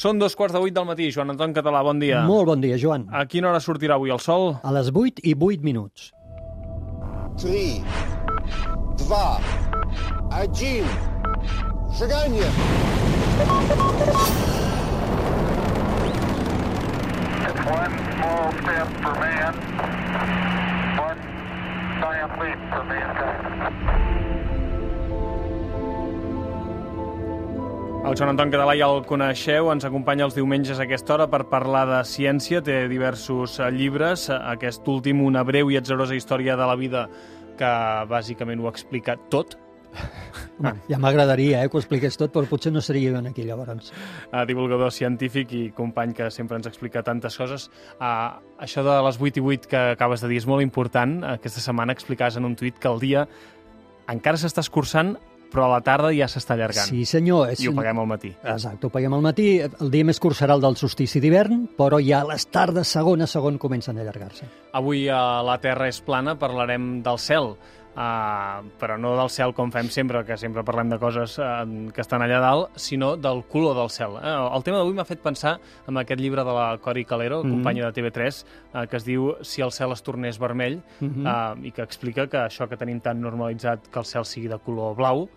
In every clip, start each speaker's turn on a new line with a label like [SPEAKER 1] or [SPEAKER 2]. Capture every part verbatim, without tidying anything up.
[SPEAKER 1] Són dos quarts de vuit del matí. Joan Anton Català, bon dia.
[SPEAKER 2] Molt bon dia, Joan.
[SPEAKER 1] A quina hora sortirà avui el sol?
[SPEAKER 2] A les vuit i vuit minuts.
[SPEAKER 3] Три, два, один. Шагание!
[SPEAKER 4] It's one small step for man, one giant leap for mankind.
[SPEAKER 1] El Joan Anton Català ja el coneixeu, ens acompanya els diumenges a aquesta hora per parlar de ciència, té diversos llibres, aquest últim, una breu i atzarosa història de la vida que bàsicament ho explica tot.
[SPEAKER 2] Home, ja m'agradaria eh, que ho expliqués tot, però potser no seria ben aquí llavors.
[SPEAKER 1] Uh, divulgador científic i company que sempre ens explica tantes coses. Uh, això de les vuit i vuit que acabes de dir és molt important. Aquesta setmana explicaves en un tuit que el dia encara s'està escurçant, però a la tarda ja s'està allargant.
[SPEAKER 2] Sí, senyor. És...
[SPEAKER 1] I ho paguem al matí.
[SPEAKER 2] Exacte, ho paguem al matí. El dia més curt serà el del solstici d'hivern, però ja les tardes, segon a segon, comencen a allargar-se.
[SPEAKER 1] Avui a La Terra és plana parlarem del cel, uh, però no del cel com fem sempre, que sempre parlem de coses uh, que estan allà dalt, sinó del color del cel. Uh, el tema d'avui m'ha fet pensar en aquest llibre de la Cori Calero, mm-hmm. companya de T V tres, uh, que es diu Si el cel es tornés vermell, mm-hmm. uh, i que explica que això que tenim tan normalitzat que el cel sigui de color blau,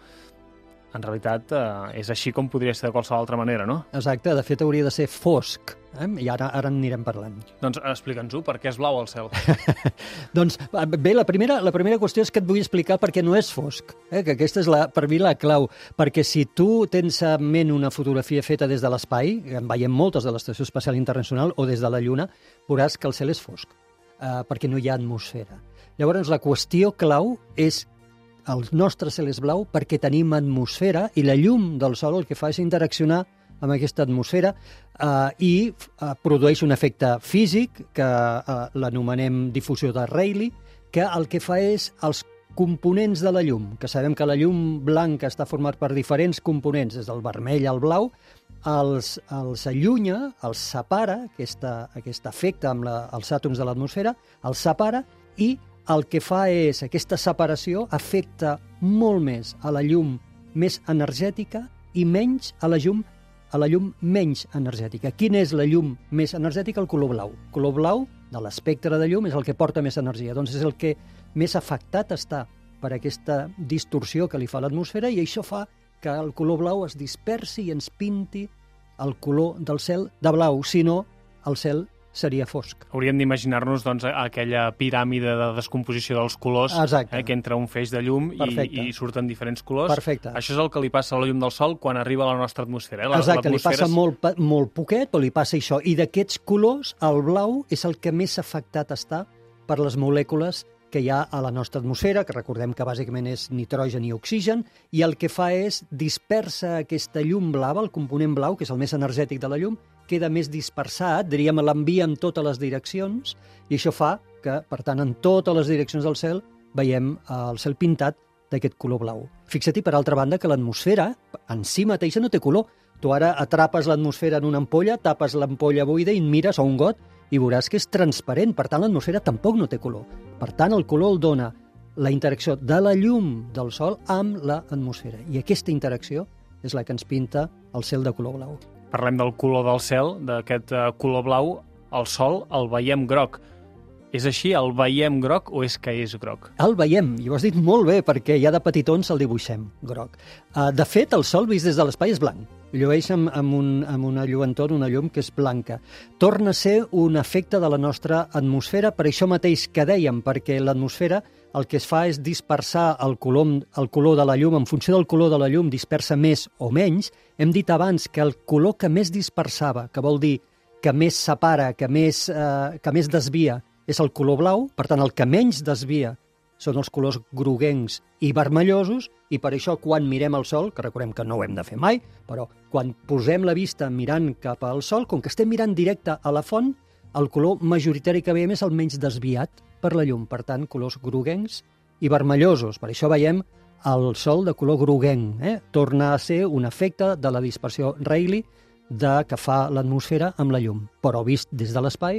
[SPEAKER 1] en realitat eh, és així com podria ser de qualsevol altra manera, no?
[SPEAKER 2] Exacte, de fet hauria de ser fosc, eh? I ara ara en anirem parlant.
[SPEAKER 1] Doncs explica'ns-ho, per què és blau el cel?
[SPEAKER 2] Doncs bé, la primera, la primera qüestió és que et vull explicar per què no és fosc, eh? Que aquesta és la, per mi la clau, perquè si tu tens en ment una fotografia feta des de l'espai, en veiem moltes de l'Estació Espacial Internacional o des de la Lluna, veuràs que el cel és fosc, eh, perquè no hi ha atmosfera. Llavors la qüestió clau és el nostre cel és blau perquè tenim atmosfera i la llum del sol el que fa és interaccionar amb aquesta atmosfera eh, i eh, produeix un efecte físic que eh, l'anomenem difusió de Rayleigh, que el que fa és els components de la llum, que sabem que la llum blanca està format per diferents components, des del vermell al blau, els, els allunya, els separa, aquesta, aquest efecte amb la, els àtoms de l'atmosfera, els separa i el que fa és, aquesta separació afecta molt més a la llum més energètica i menys a la llum a la llum menys energètica. Quina és la llum més energètica? El color blau. El color blau de l'espectre de llum és el que porta més energia, doncs és el que més afectat està per aquesta distorsió que li fa l'atmosfera i això fa que el color blau es dispersi i ens pinti el color del cel de blau, si no el cel seria fosc.
[SPEAKER 1] Hauríem d'imaginar-nos doncs, aquella piràmide de descomposició dels colors, eh, que entra un feix de llum i, i surten diferents colors.
[SPEAKER 2] Perfecte.
[SPEAKER 1] Això és el que li passa a la llum del sol quan arriba a la nostra atmosfera. Eh? La,
[SPEAKER 2] Exacte, li passa
[SPEAKER 1] és...
[SPEAKER 2] molt, molt poquet, però li passa això. I d'aquests colors, el blau és el que més afectat està per les molècules que hi ha a la nostra atmosfera, que recordem que bàsicament és nitrogen i oxigen, i el que fa és dispersa aquesta llum blava, el component blau, que és el més energètic de la llum, queda més dispersat, diríem, l'envia en totes les direccions, i això fa que, per tant, en totes les direccions del cel veiem el cel pintat d'aquest color blau. Fixa-t'hi, per altra banda, que l'atmosfera en si mateixa no té color. Tu ara atrapes l'atmosfera en una ampolla, tapes l'ampolla buida i mires a un got i veuràs que és transparent, per tant, l'atmosfera tampoc no té color. Per tant, el color el dona la interacció de la llum del sol amb l'atmosfera, i aquesta interacció és la que ens pinta el cel de color blau.
[SPEAKER 1] Parlem del color del cel, d'aquest color blau, el sol el veiem groc. És així, el veiem groc o és que és groc?
[SPEAKER 2] El veiem, i ho has dit molt bé, perquè ja de petitons el dibuixem, groc. De fet, el sol vist des de l'espai és blanc. Llueix amb, amb, un, amb una lluentor, una llum que és blanca. Torna a ser un efecte de la nostra atmosfera, per això mateix que dèiem, perquè l'atmosfera el que es fa és dispersar el color, el color de la llum, en funció del color de la llum dispersa més o menys. Hem dit abans que el color que més dispersava, que vol dir que més separa, que més, eh, que més desvia, és el color blau, per tant el que menys desvia són els colors groguencs i vermellosos, i per això quan mirem el sol, que recordem que no ho hem de fer mai, però quan posem la vista mirant cap al sol, com que estem mirant directe a la font, el color majoritari que veiem és el menys desviat per la llum, per tant, colors groguencs i vermellosos. Per això veiem el sol de color groguenc. Eh? Torna a ser un efecte de la dispersió Rayleigh de que fa l'atmosfera amb la llum. Però vist des de l'espai,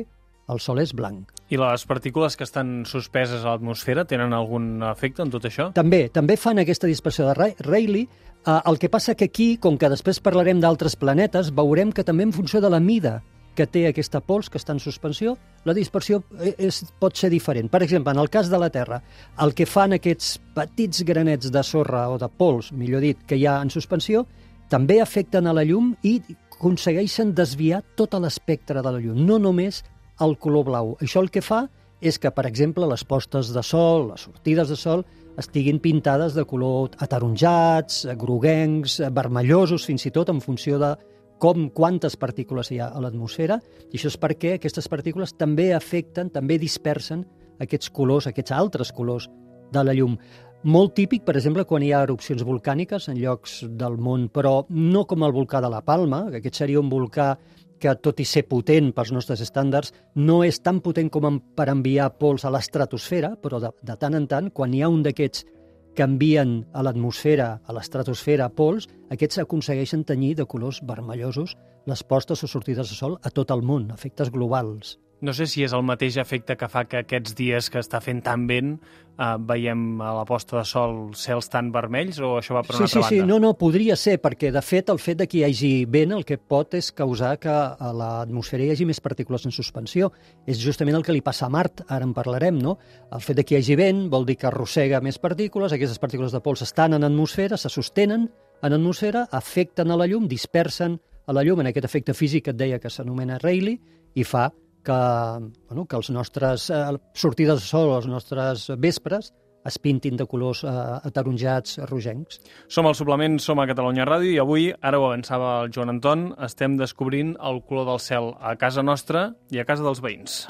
[SPEAKER 2] el Sol és blanc.
[SPEAKER 1] I les partícules que estan suspeses a l'atmosfera tenen algun efecte en tot això?
[SPEAKER 2] També, també fan aquesta dispersió de Rayleigh. Eh, el que passa que aquí, com que després parlarem d'altres planetes, veurem que també en funció de la mida que té aquesta pols que està en suspensió, la dispersió és, pot ser diferent. Per exemple, en el cas de la Terra, el que fan aquests petits granets de sorra o de pols, millor dit, que hi ha en suspensió, també afecten a la llum i aconsegueixen desviar tot l'espectre de la llum, no només el color blau. Això el que fa és que, per exemple, les postes de sol, les sortides de sol, estiguin pintades de color ataronjats, groguencs, vermellosos, fins i tot en funció de com quantes partícules hi ha a l'atmosfera, i això és perquè aquestes partícules també afecten, també dispersen aquests colors, aquests altres colors de la llum. Molt típic, per exemple, quan hi ha erupcions volcàniques en llocs del món, però no com el volcà de la Palma, que aquest seria un volcà que, tot i ser potent pels nostres estàndards, no és tan potent com per enviar pols a l'estratosfera, però de, de tant en tant, quan hi ha un d'aquests que envien a l'atmosfera, a l'estratosfera, pols, aquests aconsegueixen tenyir de colors vermellosos les postes o sortides de sol a tot el món, efectes globals.
[SPEAKER 1] No sé si és el mateix efecte que fa que aquests dies que està fent tan vent eh, veiem a la posta de sol cels tan vermells, o això va per una
[SPEAKER 2] sí,
[SPEAKER 1] altra
[SPEAKER 2] sí,
[SPEAKER 1] banda?
[SPEAKER 2] Sí, no, no, podria ser, perquè de fet el fet de que hi hagi vent el que pot és causar que a l'atmosfera hi hagi més partícules en suspensió. És justament el que li passa a Mart, ara en parlarem, no? El fet de que hi hagi vent vol dir que arrossega més partícules, aquestes partícules de pols estan en atmosfera, se sostenen en atmosfera, afecten a la llum, dispersen a la llum en aquest efecte físic que et deia que s'anomena Rayleigh, i fa que, bueno, que els nostres eh, sortides de sol, els nostres vespres, es pintin de colors eh, ataronjats, rogencs.
[SPEAKER 1] Som al Suplement, som a Catalunya Ràdio, i avui, ara ho avançava el Joan Anton, estem descobrint el color del cel a casa nostra i a casa dels veïns.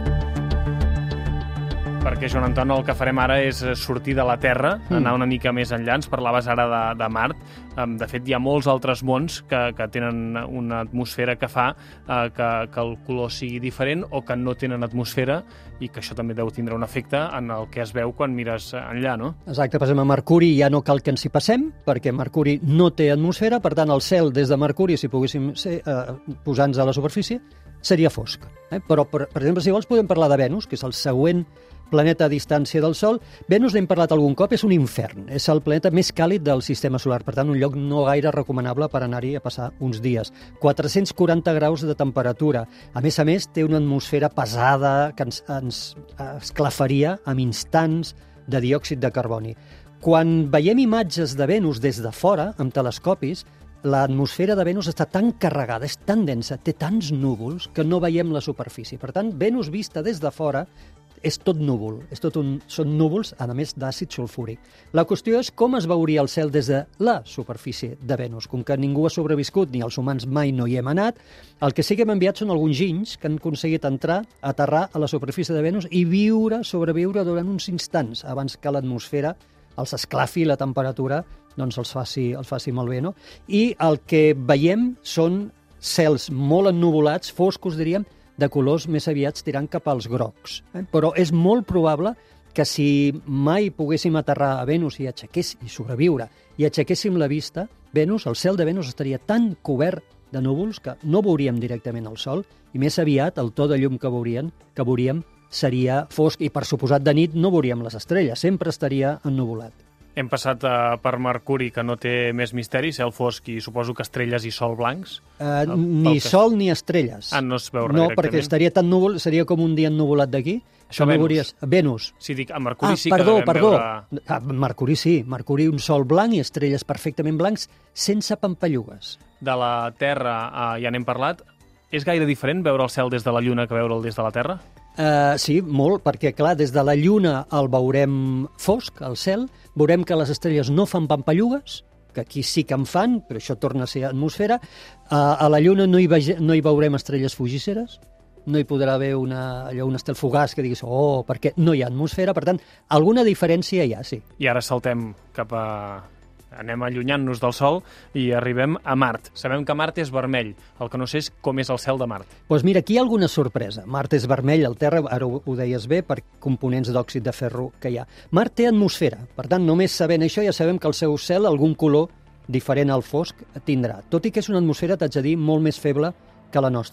[SPEAKER 1] Perquè, Joan Anton, el que farem ara és sortir de la Terra, mm. anar una mica més enllà. Ens parlaves ara de, de Mart. De fet, hi ha molts altres mons que, que tenen una atmosfera que fa eh, que, que el color sigui diferent, o que no tenen atmosfera, i que això també deu tindre un efecte en el que es veu quan mires enllà, no?
[SPEAKER 2] Exacte, per exemple, a Mercuri ja no cal que ens hi passem, perquè Mercuri no té atmosfera, per tant, el cel des de Mercuri, si poguéssim ser, eh, posar-nos a la superfície, seria fosc. Eh? Però, per, per exemple, si vols, podem parlar de Venus, que és el següent planeta a distància del Sol. Venus, n'hem parlat algun cop, és un infern. És el planeta més càlid del sistema solar, per tant, un lloc no gaire recomanable per anar-hi a passar uns dies. quatre-cents quaranta graus de temperatura. A més a més, té una atmosfera pesada que ens, ens esclafaria amb instants de diòxid de carboni. Quan veiem imatges de Venus des de fora, amb telescopis, l'atmosfera de Venus està tan carregada, és tan densa, té tants núvols, que no veiem la superfície. Per tant, Venus vista des de fora és tot núvol, és tot un, són núvols, a més d'àcid sulfúric. La qüestió és com es veuria el cel des de la superfície de Venus. Com que ningú ha sobreviscut, ni els humans mai no hi hem anat, el que sí que hem enviat són alguns ginys que han aconseguit entrar, aterrar a la superfície de Venus i viure, sobreviure durant uns instants abans que l'atmosfera els esclafi, la temperatura doncs els faci, els faci molt bé, no? I el que veiem són cels molt ennuvolats, foscos, diríem, de colors més aviats tirant cap als grocs. Eh? Però és molt probable que si mai poguéssim aterrar a Venus i aixequés, i sobreviure, i aixequéssim la vista, Venus, el cel de Venus estaria tan cobert de núvols que no veuríem directament el Sol, i més aviat el to de llum que veuríem, que veuríem seria fosc, i per suposat de nit no veuríem les estrelles, sempre estaria ennuvolat.
[SPEAKER 1] Hem passat uh, per Mercuri, que no té més misteri, cel fosc i suposo que estrelles i sol blancs.
[SPEAKER 2] Uh, ni que... sol ni estrelles.
[SPEAKER 1] Ah, no es veu res
[SPEAKER 2] no,
[SPEAKER 1] directament.
[SPEAKER 2] perquè estaria tan núvol, seria com un dia ennuvolat d'aquí.
[SPEAKER 1] Això
[SPEAKER 2] no
[SPEAKER 1] Venus.
[SPEAKER 2] Veuries... Venus.
[SPEAKER 1] Sí, dic, a Mercuri
[SPEAKER 2] ah,
[SPEAKER 1] sí
[SPEAKER 2] perdó,
[SPEAKER 1] que devem
[SPEAKER 2] perdó.
[SPEAKER 1] veure...
[SPEAKER 2] Ah, Mercuri sí, Mercuri un sol blanc i estrelles perfectament blancs, sense pampallugues.
[SPEAKER 1] De la Terra uh, ja n'hem parlat. És gaire diferent veure el cel des de la Lluna que veure'l des de la Terra?
[SPEAKER 2] Uh, sí, molt, perquè clar, des de la Lluna el veurem fosc, el cel, veurem que les estrelles no fan pampallugues, que aquí sí que en fan, però això torna a ser atmosfera. Uh, a la Lluna no hi, vege, no hi veurem estrelles fugisseres, no hi podrà haver una, allò, un estel fugaç que diguis, oh, perquè no hi ha atmosfera, per tant, alguna diferència hi ha, sí.
[SPEAKER 1] I ara saltem cap a... Anem allunyant-nos del Sol i arribem a Mart. Sabem que Mart és vermell. El que no sé és com és el cel de Mart.
[SPEAKER 2] Doncs pues mira, aquí hi ha alguna sorpresa. Mart és vermell, el Terra, ara ho, ho deies bé, per components d'òxid de ferro que hi ha. Mart té atmosfera, per tant, només sabent això ja sabem que el seu cel, algun color diferent al fosc, tindrà. Tot i que és una atmosfera, t'haig de dir, molt més feble que la nostra.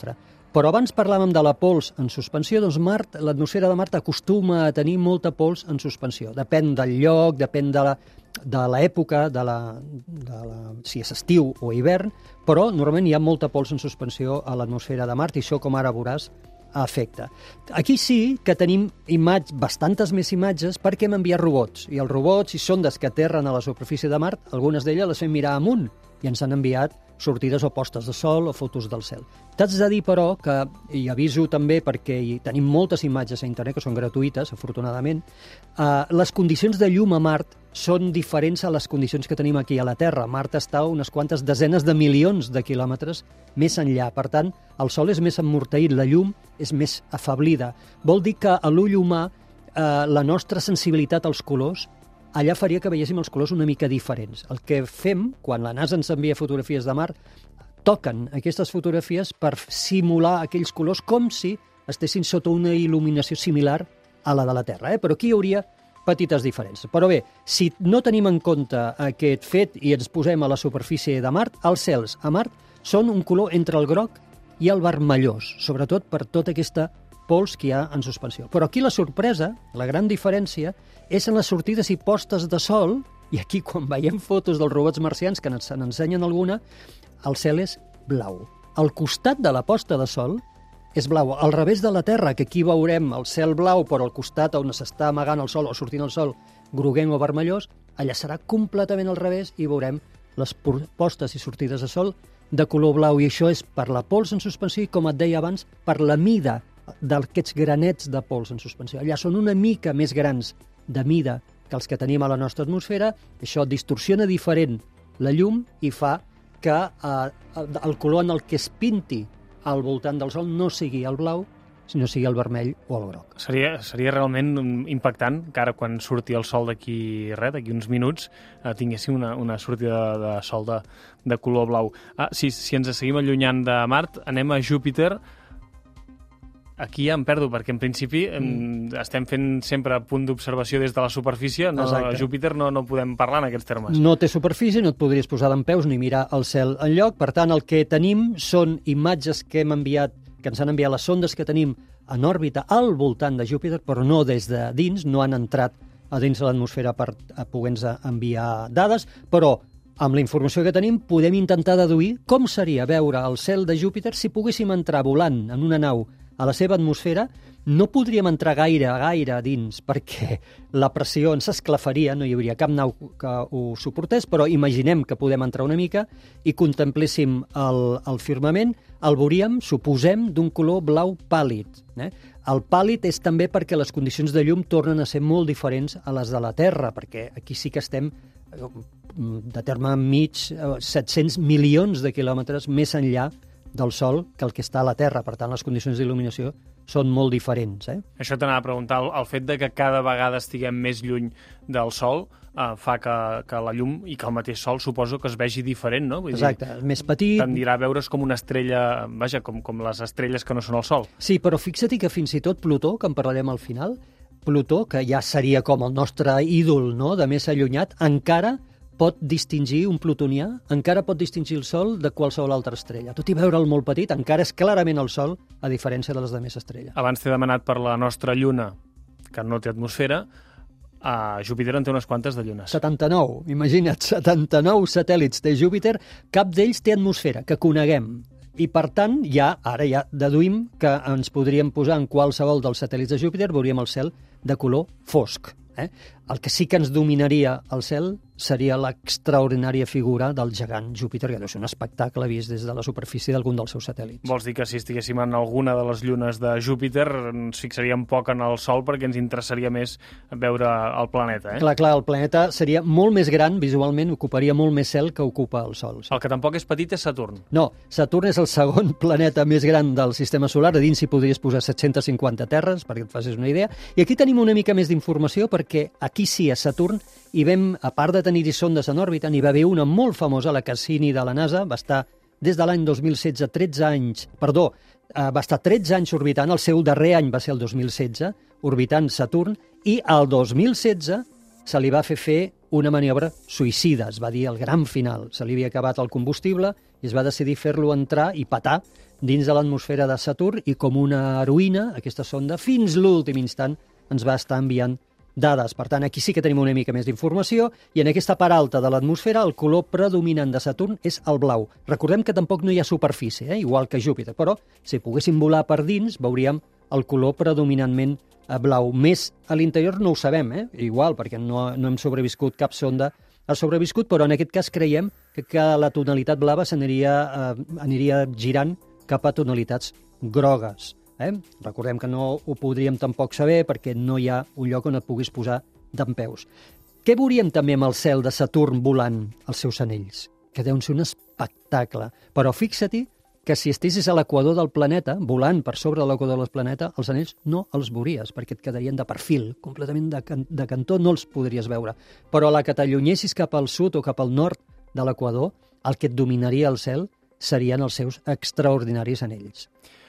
[SPEAKER 2] Però abans parlàvem de la pols en suspensió, doncs Mart, l'atmosfera de Mart acostuma a tenir molta pols en suspensió. Depèn del lloc, depèn de la, de l'època, de la, de la, si és estiu o hivern, però normalment hi ha molta pols en suspensió a l'atmosfera de Mart i això, com ara veuràs, afecta. Aquí sí que tenim imatges, bastantes més imatges, perquè hem enviat robots. I els robots i sondes que aterren a la superfície de Mart, algunes d'elles les fem mirar amunt i ens han enviat sortides o postes de sol o fotos del cel. T'haig de dir, però, que, i aviso també perquè hi tenim moltes imatges a internet que són gratuïtes, afortunadament, eh, les condicions de llum a Mart són diferents a les condicions que tenim aquí a la Terra. Mart està a unes quantes desenes de milions de quilòmetres més enllà. Per tant, el Sol és més emmorteït, la llum és més afablida. Vol dir que a l'ull humà eh, la nostra sensibilitat als colors allà faria que veiéssim els colors una mica diferents. El que fem, quan la NASA ens envia fotografies de Mart, toquen aquestes fotografies per simular aquells colors com si estessin sota una il·luminació similar a la de la Terra. Eh? Però aquí hi hauria petites diferències. Però bé, si no tenim en compte aquest fet i ens posem a la superfície de Mart, els cels a Mart són un color entre el groc i el vermellós, sobretot per tota aquesta pols que hi ha en suspensió. Però aquí la sorpresa, la gran diferència, és en les sortides i postes de sol, i aquí quan veiem fotos dels robots marcians, que ens n'ensenyen alguna, el cel és blau. Al costat de la posta de sol és blau. Al revés de la Terra, que aquí veurem el cel blau, però al costat on s'està amagant el sol o sortint el sol groguenc o vermellós, allà serà completament al revés i veurem les postes i sortides de sol de color blau. I això és per la pols en suspensió i, com et deia abans, per la mida d'aquests granets de pols en suspensió. Allà són una mica més grans de mida que els que tenim a la nostra atmosfera. Això distorsiona diferent la llum i fa que eh, el color en el que es pinti al voltant del Sol no sigui el blau, sinó sigui el vermell o el groc.
[SPEAKER 1] Seria, seria realment impactant que ara, quan surti el sol d'aquí res, d'aquí uns minuts, eh, tinguéssim una, una sortida de, de sol de, de color blau. Ah, si, si ens seguim allunyant de Mart, anem a Júpiter. Aquí ja em perdo, perquè en principi mm. estem fent sempre punt d'observació des de la superfície. No, a Júpiter no, no podem parlar en aquests termes.
[SPEAKER 2] No té superfície, no et podries posar dempeus ni mirar el cel enlloc. Per tant, el que tenim són imatges que hem enviat, que ens han enviat les sondes que tenim en òrbita al voltant de Júpiter, però no des de dins, no han entrat a dins de l'atmosfera per poder-nos enviar dades, però amb la informació que tenim podem intentar deduir com seria veure el cel de Júpiter si poguéssim entrar volant en una nau a la seva atmosfera. No podríem entrar gaire, gaire a dins, perquè la pressió ens esclafaria, no hi hauria cap nau que ho suportés, però imaginem que podem entrar una mica i contempléssim el, el firmament, el veuríem, suposem, d'un color blau pàl·lid. Eh? El pàl·lid és també perquè les condicions de llum tornen a ser molt diferents a les de la Terra, perquè aquí sí que estem de terme mig set-cents milions de quilòmetres més enllà del Sol que el que està a la Terra. Per tant, les condicions d'il·luminació són molt diferents. Eh?
[SPEAKER 1] Això t'anava a preguntar. El, el fet de que cada vegada estiguem més lluny del Sol eh, fa que, que la llum i que el mateix Sol suposo que es vegi diferent, no? Vull
[SPEAKER 2] Exacte,
[SPEAKER 1] dir,
[SPEAKER 2] més petit.
[SPEAKER 1] Tendirà a veure's com una estrella, vaja, com, com les estrelles que no són el Sol.
[SPEAKER 2] Sí, però fixa't que fins i tot Plutó, que en parlarem al final, Plutó, que ja seria com el nostre ídol, no?, de més allunyat, encara pot distingir un plutonià, encara pot distingir el Sol de qualsevol altra estrella. Tot i veure'l molt petit, encara és clarament el Sol, a diferència de les demés estrelles.
[SPEAKER 1] Abans t'he demanat per la nostra Lluna, que no té atmosfera. A Júpiter en té unes quantes de llunes.
[SPEAKER 2] setanta-nou, imagina't, setanta-nou satèl·lits de Júpiter, cap d'ells té atmosfera, que coneguem. I, per tant, ja, ara ja deduïm que ens podríem posar en qualsevol dels satèl·lits de Júpiter, veuríem el cel de color fosc. Eh? El que sí que ens dominaria el cel seria l'extraordinària figura del gegant Júpiter, que deu ser un espectacle vist des de la superfície d'algun dels seus satèl·lits.
[SPEAKER 1] Vols dir que si estiguéssim en alguna de les llunes de Júpiter ens fixaríem poc en el Sol perquè ens interessaria més veure el planeta, eh?
[SPEAKER 2] Clar, clar, el planeta seria molt més gran, visualment, ocuparia molt més cel que ocupa el Sol. Sí.
[SPEAKER 1] El que tampoc és petit és Saturn.
[SPEAKER 2] No, Saturn és el segon planeta més gran del sistema solar, a dins hi podries posar set-cents cinquanta terres, perquè et facis una idea, i aquí tenim una mica més d'informació perquè aquí sí, a Saturn, hi vam, a part de tenir-hi sondes en òrbita, n'hi va haver una molt famosa, la Cassini de la NASA, va estar des de l'any dos mil setze, tretze anys, perdó, eh, va estar tretze anys orbitant, el seu darrer any va ser el dos mil setze, orbitant Saturn, i el dos mil setze se li va fer fer una maniobra suïcida, es va dir el gran final. Se li havia acabat el combustible i es va decidir fer-lo entrar i petar dins de l'atmosfera de Saturn i com una heroïna, aquesta sonda, fins l'últim instant ens va estar enviant dades. Per tant, aquí sí que tenim una mica més d'informació i en aquesta part alta de l'atmosfera el color predominant de Saturn és el blau. Recordem que tampoc no hi ha superfície, eh? igual que Júpiter, però si poguéssim volar per dins veuríem el color predominantment blau. Més a l'interior no ho sabem, eh? igual, perquè no, no hem sobreviscut, cap sonda ha sobreviscut, però en aquest cas creiem que, que la tonalitat blava s'aniria eh, aniria girant cap a tonalitats grogues. Eh? Recordem que no ho podríem tampoc saber perquè no hi ha un lloc on et puguis posar dempeus. Què veuríem també amb el cel de Saturn volant els seus anells? Que deuen ser un espectacle. Però fixa-t'hi que si estiguessis a l'equador del planeta, volant per sobre de l'equador del planeta, els anells no els veuries, perquè et quedarien de perfil, completament de, can de cantó, no els podries veure. Però a la que t'allunyessis cap al sud o cap al nord de l'equador, el que et dominaria el cel serien els seus extraordinaris anells.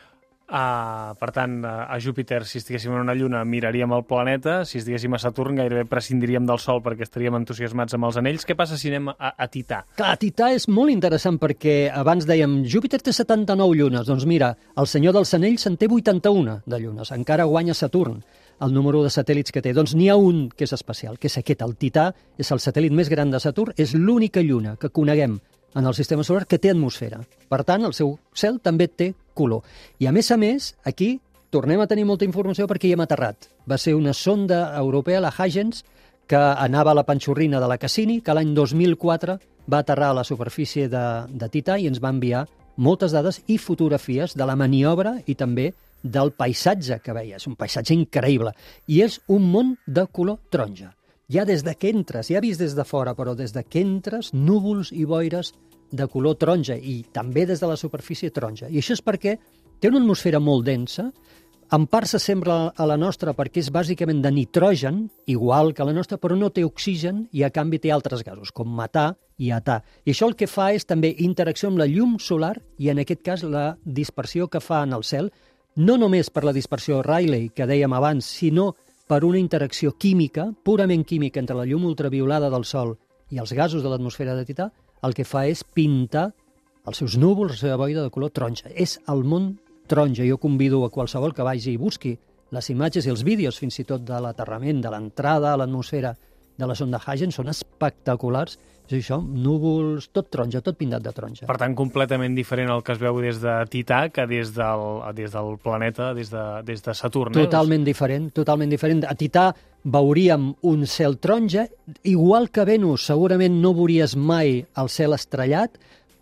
[SPEAKER 1] Uh, per tant, uh, a Júpiter, si estiguéssim en una lluna, miraríem el planeta. Si estiguéssim a Saturn, gairebé prescindiríem del Sol perquè estaríem entusiasmats amb els anells. Què passa si anem a, a Tità?
[SPEAKER 2] Clar, Tità és molt interessant perquè abans dèiem Júpiter té setanta-nou llunes. Doncs mira, el senyor dels anells en té vuitanta-una de llunes. Encara guanya Saturn el número de satèl·lits que té. Doncs n'hi ha un que és especial, que és aquest. El Tità és el satèl·lit més gran de Saturn, és l'única lluna que coneguem en el sistema solar que té atmosfera. Per tant, el seu cel també té color. I a més a més, aquí tornem a tenir molta informació perquè hi hem aterrat. Va ser una sonda europea, la Huygens, que anava a la panxorrina de la Cassini, que l'any dos mil quatre va aterrar a la superfície de, de Tità i ens va enviar moltes dades i fotografies de la maniobra i també del paisatge que veia. És un paisatge increïble. I és un món de color taronja. Ja des de que entres, ja vist des de fora, però des de que entres, núvols i boires de color taronja i també des de la superfície taronja. I això és perquè té una atmosfera molt densa, en part s'assembla a la nostra perquè és bàsicament de nitrogen, igual que la nostra, però no té oxigen i a canvi té altres gasos, com metà i età. I això el que fa és també interacció amb la llum solar i en aquest cas la dispersió que fa en el cel, no només per la dispersió Rayleigh que dèiem abans, sinó per una interacció química, purament química, entre la llum ultraviolada del Sol i els gasos de l'atmosfera de Tità, el que fa és pintar els seus núvols, la seva boira de color taronja. És el món taronja. Jo convido a qualsevol que vagi i busqui les imatges i els vídeos, fins i tot de l'aterrament, de l'entrada a l'atmosfera de la sonda Huygens, són espectaculars. És això, núvols, tot taronja, tot pintat de taronja.
[SPEAKER 1] Per tant, completament diferent el que es veu des de Tità que des del, des del planeta, des de, des de Saturn.
[SPEAKER 2] Totalment eh? diferent, totalment diferent. A Tità veuríem un cel taronja, igual que Venus segurament no veuries mai el cel estrellat,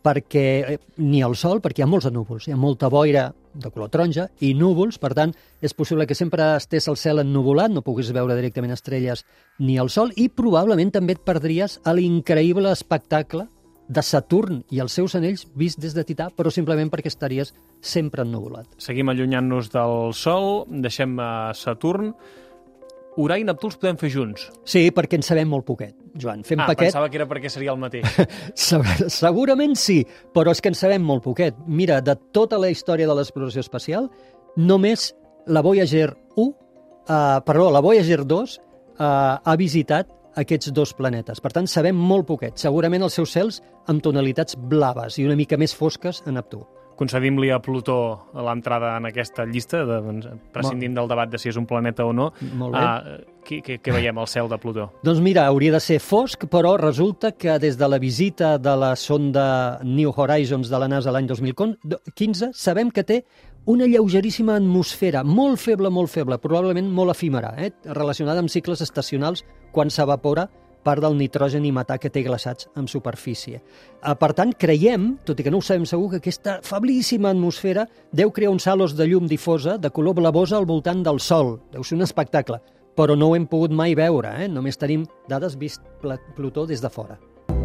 [SPEAKER 2] perquè ni el Sol, perquè hi ha molts de núvols, hi ha molta boira de color taronja i núvols, per tant, és possible que sempre estés el cel ennuvolat, no puguis veure directament estrelles ni el Sol, i probablement també et perdries a l'increïble espectacle de Saturn i els seus anells vist des de Tità, però simplement perquè estaries sempre ennuvolat.
[SPEAKER 1] Seguim allunyant-nos del Sol, deixem a Saturn. Urà i Neptú els podem fer junts?
[SPEAKER 2] Sí, perquè en sabem molt poquet, Joan. Fem
[SPEAKER 1] ah,
[SPEAKER 2] paquet...
[SPEAKER 1] pensava que era perquè seria el mateix.
[SPEAKER 2] Segurament sí, però és que en sabem molt poquet. Mira, de tota la història de l'exploració espacial, només la Voyager u, uh, perdó, la Voyager dos uh, ha visitat aquests dos planetes. Per tant, sabem molt poquet. Segurament els seus cels amb tonalitats blaves i una mica més fosques a Neptú.
[SPEAKER 1] Concedim-li a Plutó l'entrada en aquesta llista, de, prescindint del debat de si és un planeta o no.
[SPEAKER 2] Molt bé.
[SPEAKER 1] Uh, què, què, què veiem al cel de Plutó?
[SPEAKER 2] Doncs mira, hauria de ser fosc, però resulta que des de la visita de la sonda New Horizons de la NASA l'any dos mil quinze sabem que té una lleugeríssima atmosfera, molt feble, molt feble, probablement molt efímera, eh? relacionada amb cicles estacionals quan s'evapora part del nitrogen i metà que té glaçats en superfície. Per tant, creiem, tot i que no ho sabem segur, que aquesta feblíssima atmosfera deu crear uns halos de llum difosa de color blavosa al voltant del Sol. Deu ser un espectacle, però no ho hem pogut mai veure, eh? Només tenim dades vist Plutó des de fora.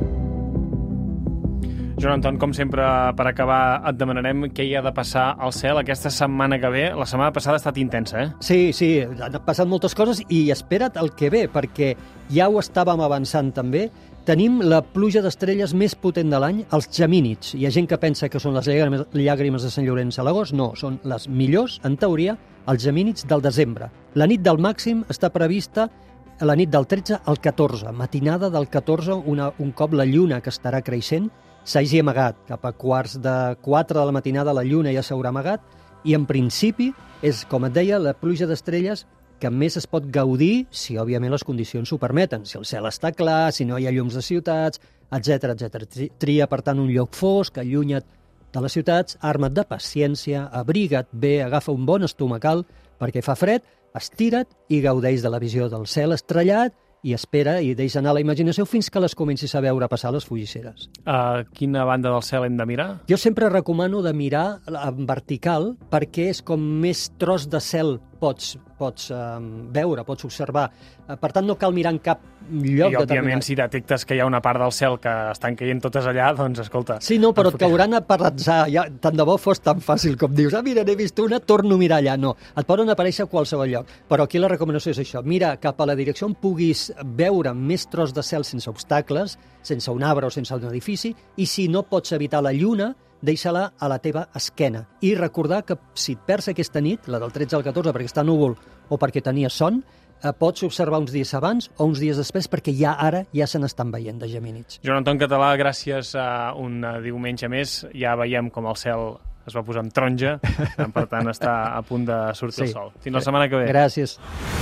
[SPEAKER 1] Joan Anton, com sempre, per acabar, et demanarem què hi ha de passar al cel aquesta setmana que ve. La setmana passada ha estat intensa, eh?
[SPEAKER 2] Sí, sí, han passat moltes coses i espera't el que ve, perquè ja ho estàvem avançant també. Tenim la pluja d'estrelles més potent de l'any, els gemínids. Hi ha gent que pensa que són les llàgrimes, llàgrimes de Sant Llorenç a l'agost. No, són les millors, en teoria, els gemínids del desembre. La nit del màxim està prevista la nit del tretze al catorze, matinada del catorze, una, un cop la lluna que estarà creixent, s'hagi amagat. Cap a quarts de quatre de la matinada la lluna ja s'haurà amagat i, en principi, és, com et deia, la pluja d'estrelles que més es pot gaudir si, òbviament, les condicions ho permeten. Si el cel està clar, si no hi ha llums de ciutats, etcètera, etcètera. Tria, per tant, un lloc fosc, allunya't de les ciutats, arma't de paciència, abriga't bé, agafa un bon estomacal perquè fa fred, estira't i gaudeix de la visió del cel estrellat i espera i deixa anar la imaginació fins que les comencis a veure passar les fugisseres.
[SPEAKER 1] A quina banda del cel hem de mirar?
[SPEAKER 2] Jo sempre recomano de mirar en vertical perquè és com més tros de cel pots, pots um, veure, pots observar. Per tant, no cal mirar en cap lloc
[SPEAKER 1] I, òbviament,
[SPEAKER 2] determinat.
[SPEAKER 1] si detectes que hi ha una part del cel que estan caient totes allà, doncs, escolta...
[SPEAKER 2] Sí, no, però et cauran a paratzar. Ja, tant de bo fos tan fàcil com dius, ah, mira, n'he vist una, torno a mirar allà. No, et poden aparèixer a qualsevol lloc. Però aquí la recomanació és això. Mira cap a la direcció on puguis veure més tros de cel sense obstacles, sense un arbre o sense un edifici, i si no pots evitar la lluna, deixa-la a la teva esquena. I recordar que si et perds aquesta nit, la del tretze al catorze, perquè està núvol o perquè tenia son, eh, pots observar uns dies abans o uns dies després, perquè ja ara ja se n'estan veient de gemínids.
[SPEAKER 1] Joan Anton Català, gràcies a un diumenge més. Ja veiem com el cel es va posar en taronja, per tant està a punt de sortir
[SPEAKER 2] Sí.
[SPEAKER 1] el sol. Fins la setmana que ve.
[SPEAKER 2] Gràcies.